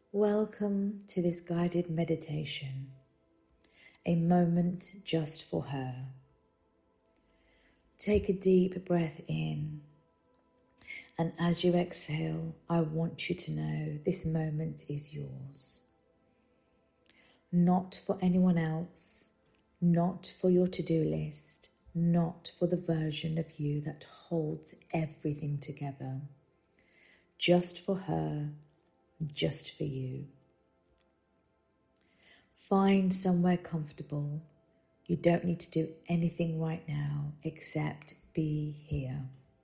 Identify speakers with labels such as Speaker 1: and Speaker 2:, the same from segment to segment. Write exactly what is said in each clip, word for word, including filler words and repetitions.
Speaker 1: Welcome to this guided meditation, a moment just for her. Take a deep breath in, and as you exhale, I want you to know this moment is yours. Not for anyone else, not for your to-do list, not for the version of you that holds everything together. Just for her, just for you. Find somewhere comfortable. You don't need to do anything right now except be here.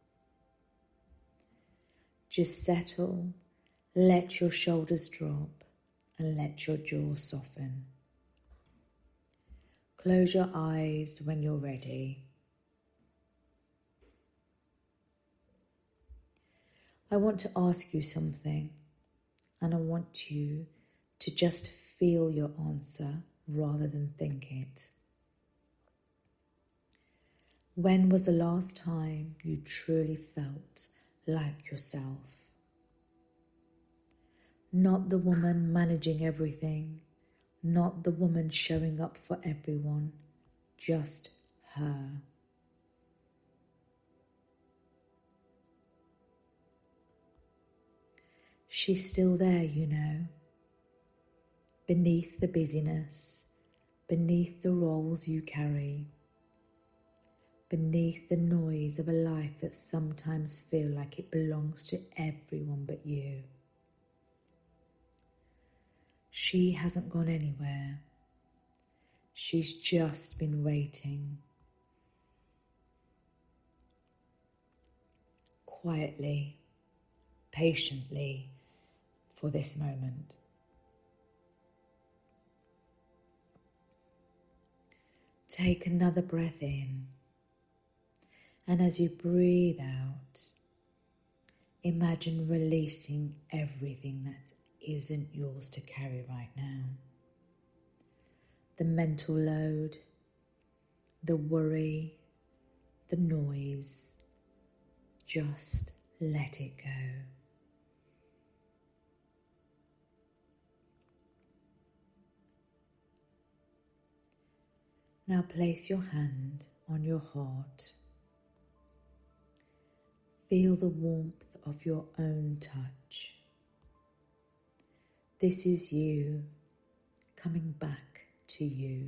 Speaker 1: Just settle, let your shoulders drop, and let your jaw soften. Close your eyes when you're ready. I want to ask you something, and I want you to just feel your answer rather than think it. When was the last time you truly felt like yourself? Not the woman managing everything, not the woman showing up for everyone, just her. She's still there, you know, beneath the busyness, beneath the roles you carry, beneath the noise of a life that sometimes feels like it belongs to everyone but you. She hasn't gone anywhere. She's just been waiting. Quietly, patiently, for this moment. Take another breath in, and as you breathe out, imagine releasing everything that isn't yours to carry right now. The mental load, the worry, the noise, just let it go. Now place your hand on your heart. Feel the warmth of your own touch. This is you coming back to you.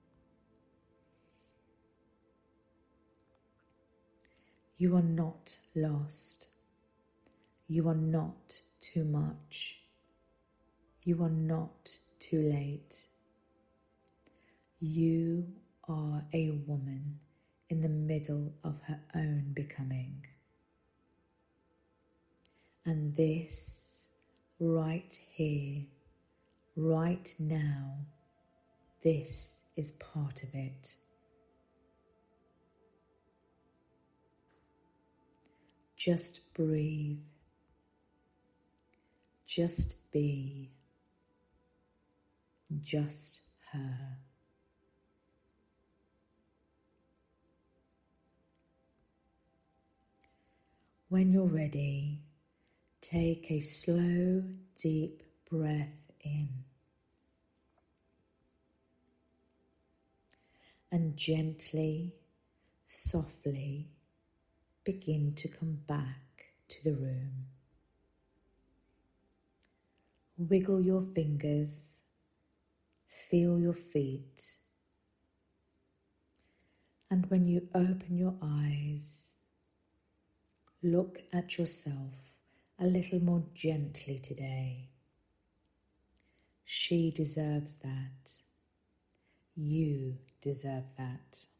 Speaker 1: You are not lost. You are not too much. You are not too late. You are a woman in the middle of her own becoming. And this, right here, right now, this is part of it. Just breathe. Just be. Just her. When you're ready, take a slow, deep breath in. And gently, softly, begin to come back to the room. Wiggle your fingers, feel your feet. And when you open your eyes, look at yourself a little more gently today. She deserves that. You deserve that.